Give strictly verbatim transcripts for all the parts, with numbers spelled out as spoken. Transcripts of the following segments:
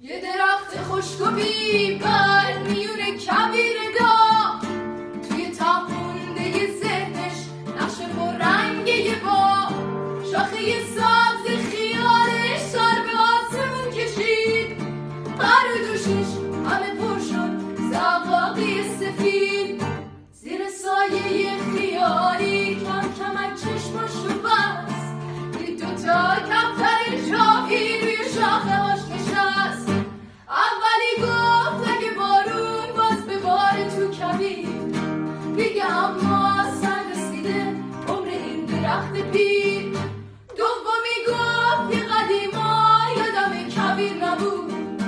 یه درخت خشک و بی بر میونه کویر داغ، توی ته مونده ذهنش نقش پررنگ یه باغ، شاخه سبز خیالش سر به آسمون کشید، پر و دوشش همه پر شد زقاقی سفید، زیر سایه خیالی کم کمک چشماشو بست، دید دوتا کفتر جاهی روی شاخه‌هاش نشست. اولی گفت اگه بارون باز به بار تو کویر، دیگه اما سر رسیده عمر این درخت پیر. دومی گفت یه قدیما یادم کویر نبود،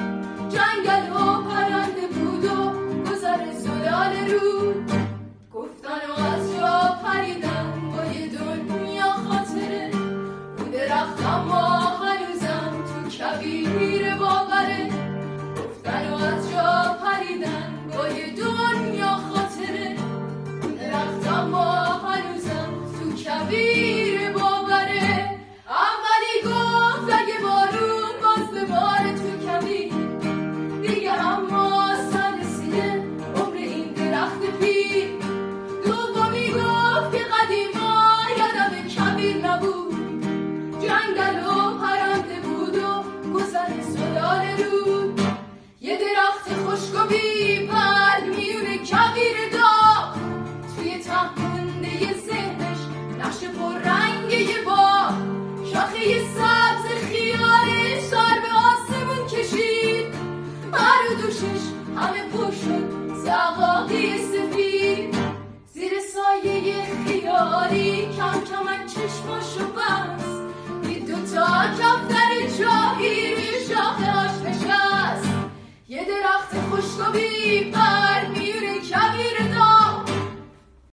جنگل و پرنده بود و گذر زلال رود. گفتن و از جا پریدن با یه دنیا خاطره، اون درخت اما هنوزم تو کویر باوره. گفتن و از جا پریدن با یه دنیا خاطره، اون درخت اما هنوزم تو کویر باوره. اولی گفت اگه بارون باز به بار تو کویر، دیگه اما سر رسیده عمر این درخت پیر. دومی گفت که قدیما یادم کویر نبود، جنگل و پرنده بود و گذر زلال رود. یه درخت خشک و بی پر میونه کویر داغ، توی ته مونده ذهنش نقش پررنگ یه باغ، شاخه سبز خیالش سر به آسمون کشید، پر و دوشش همه پر شد زقاقی سفید، زیر سایه خیالی کم کمک چشماشو بست، دید دوتا کفتر جاهی روی شاخه‌هاش نشست. یه درخت خشک و بی پر